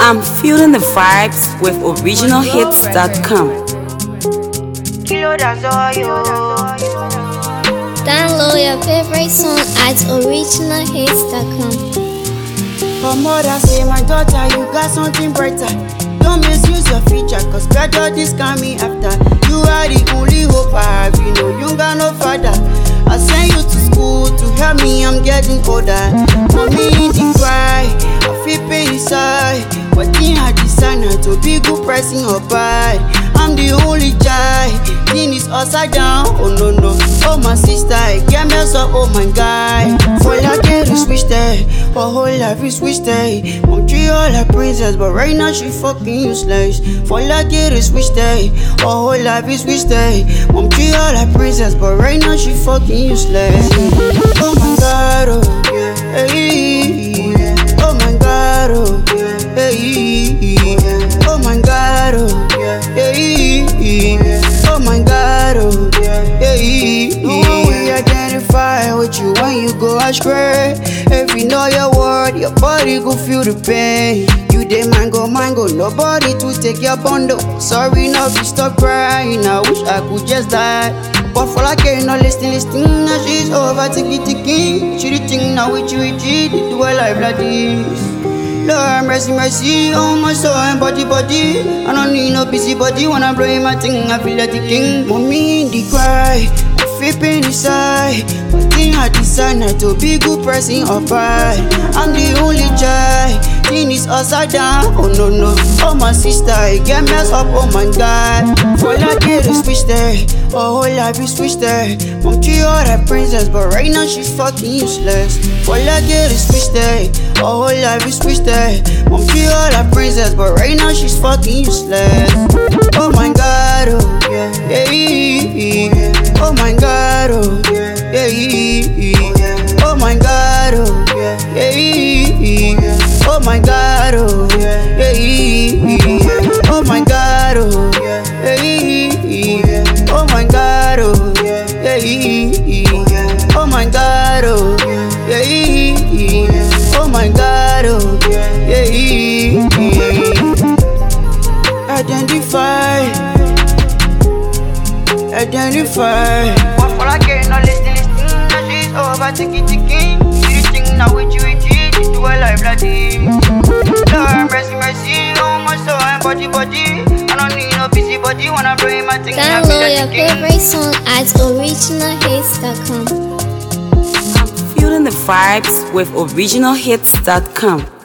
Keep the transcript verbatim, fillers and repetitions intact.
I'm feeling the vibes with original hits dot com. Download your favorite song at original hits dot com. Her mother say, my daughter, you got something brighter. Don't misuse your future, cause prejudice coming after. You are the only hope I have, you know you got no father. I send you to school to help me, I'm getting older. Mommy in the cry, I feel pain inside. Working at the designer to be good pricing or bad. I'm the only child, thing is upside down, oh no no. Oh my sister, get messed up, oh my God. For like it is switch day, her whole life is switch day. Mom treat all her princess, but right now she fucking useless. For like it is switch day, her whole life is switch day. Mom treat all her princess, but right now she fucking useless. Oh my God, oh yeah, hey. Oh my God, oh yeah, hey. Oh my God, oh yeah, hey. Oh my God, oh hey. No we identify with you when you go astray. If you know your word, your body go feel the pain. You dey mango mango, nobody to take your bundle. Sorry, no be stop crying. I wish I could just die. But for like ain't no listening, listening, now she's over tiki tiki. She the thing now with you, with you, they do a life like this. Lord, mercy, mercy, on my soul and body, body. I don't need no busy body when I'm blowing my thing, I feel like the king. Mommy in the cry, I feel pain inside. But thing I decide not to be good person or bad. I'm the only child, thing is upside down, oh no no. Oh my sister, it get messed up, oh my God. For like it is switch there, oh whole life is switch there. Mom treat all that princess, but right now she's fucking useless. For like it is switch there, oh whole life is switch there. Mom treat all that princess, but right now she's fucking useless. Oh my God, oh yeah, yeah. Oh my God, oh yeah, yeah. Oh my God, oh yeah, yeah. Oh my God, oh yeah. Oh my God, oh yeah. Oh my God, oh yeah. Oh my God, oh yeah. Oh my God, oh yeah. Identify, identify. But for like ain't no listen, listen, now she's over tiki tiki. She the thing now with you, with you, they do a life like this. Lord, mercy, mercy, on my soul and body, body. I don't need no busy body when I'm blowing my thing. Download your favorite song at original hits dot com. I'm feeling the vibes with original hits dot com.